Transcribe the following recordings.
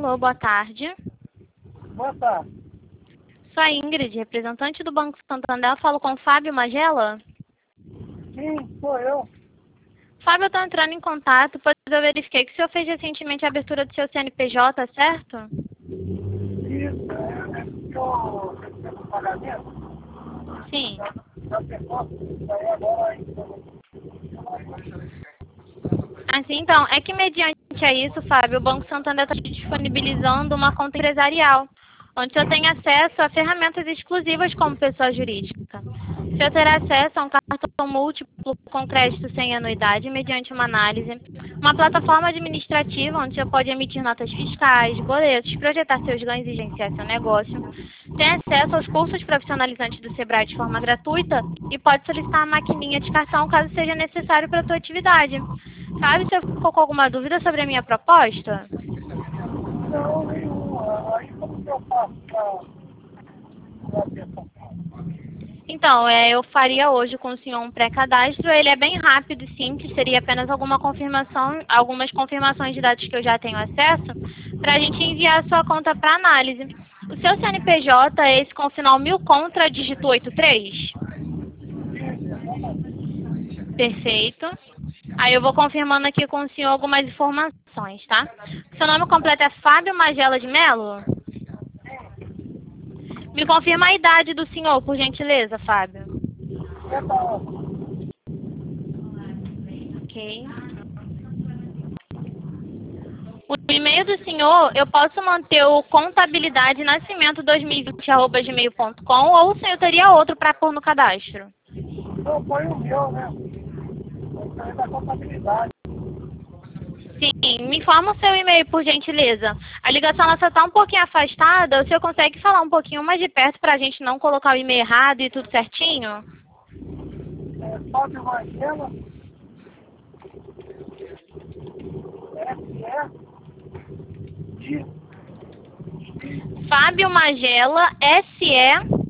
Alô, boa tarde. Boa tarde. Sou a Ingrid, representante do Banco Santander. Eu falo com o Fábio Magela? Sim, sou eu. Fábio, eu estou entrando em contato, pois eu verifiquei que o senhor fez recentemente a abertura do seu CNPJ, certo? Isso, que eu recebi o pagamento Sim. da pessoa, daí agora Assim, então, é que mediante a isso, Fábio, o Banco Santander está disponibilizando uma conta empresarial, onde o senhor tem acesso a ferramentas exclusivas como pessoa jurídica. O senhor terá acesso a um cartão múltiplo com crédito sem anuidade, mediante uma análise, uma plataforma administrativa onde o senhor pode emitir notas fiscais, boletos, projetar seus ganhos e gerenciar seu negócio, tem acesso aos cursos profissionalizantes do Sebrae de forma gratuita e pode solicitar a maquininha de cartão caso seja necessário para a sua atividade. Sabe se eu ficou com alguma dúvida sobre a minha proposta? não, nenhuma. Aí como que eu faço para ter essa Então, eu faria hoje com o senhor um pré-cadastro. Ele é bem rápido e simples, seria apenas algumas confirmações de dados que eu já tenho acesso, para a gente enviar a sua conta para análise. O seu CNPJ é esse com o final 1000 contra dígito 83? Perfeito. Aí eu vou confirmando aqui com o senhor algumas informações, tá? Seu nome completo é Fábio Magela de Mello? Me confirma a idade do senhor, por gentileza, Fábio. Ok. O e-mail do senhor, eu posso manter o contabilidade nascimento 2020@gmail.com ou o senhor teria outro para pôr no cadastro? Não, foi o meu, né? Eu tenho da contabilidade. Sim, me informa o seu e-mail, por gentileza. A ligação nossa está um pouquinho afastada, o senhor consegue falar um pouquinho mais de perto para a gente não colocar o e-mail errado e tudo certinho? Fábio Magela, SE, Fábio Magela, SE.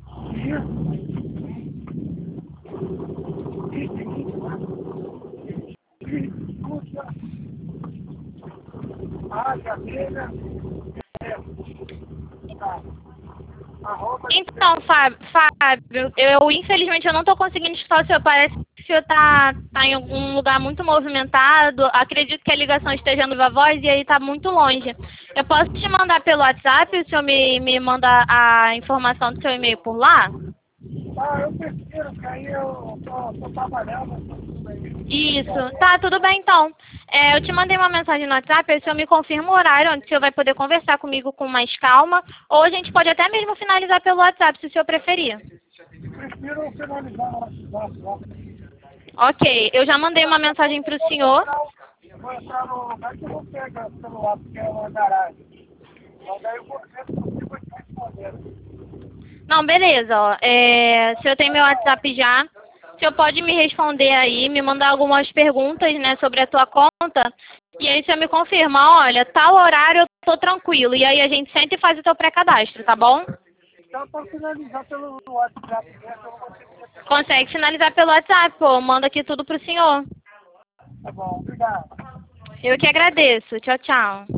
Então, Fábio, infelizmente eu não estou conseguindo escutar o senhor. Parece que o senhor está em algum lugar muito movimentado. Acredito que a ligação esteja no Viva Voz e aí está muito longe. Eu posso te mandar pelo WhatsApp, o senhor me manda a informação do seu e-mail por lá? Eu prefiro, que aí eu tô trabalhando. Isso. Tá, tudo bem então. Eu te mandei uma mensagem no WhatsApp, aí o senhor me confirma o horário onde o senhor vai poder conversar comigo com mais calma, ou a gente pode até mesmo finalizar pelo WhatsApp, se o senhor preferir. Prefiro finalizar no WhatsApp. Ok, eu já mandei uma mensagem para o senhor. Eu vou entrar no lugar que eu não pego o celular, porque é uma garagem. Mas aí eu vou ver se você vai te responder. Não, beleza, ó. O senhor tem meu WhatsApp já. O senhor pode me responder aí, me mandar algumas perguntas, né, sobre a tua conta. E aí o senhor me confirma, olha, tal horário eu tô tranquilo. E aí a gente senta e faz o teu pré-cadastro, tá bom? Então, para finalizar pelo WhatsApp, né, eu não vou ter que... Consegue finalizar pelo WhatsApp, pô. Manda aqui tudo pro senhor. Tá bom, obrigado. Eu que agradeço. Tchau, tchau.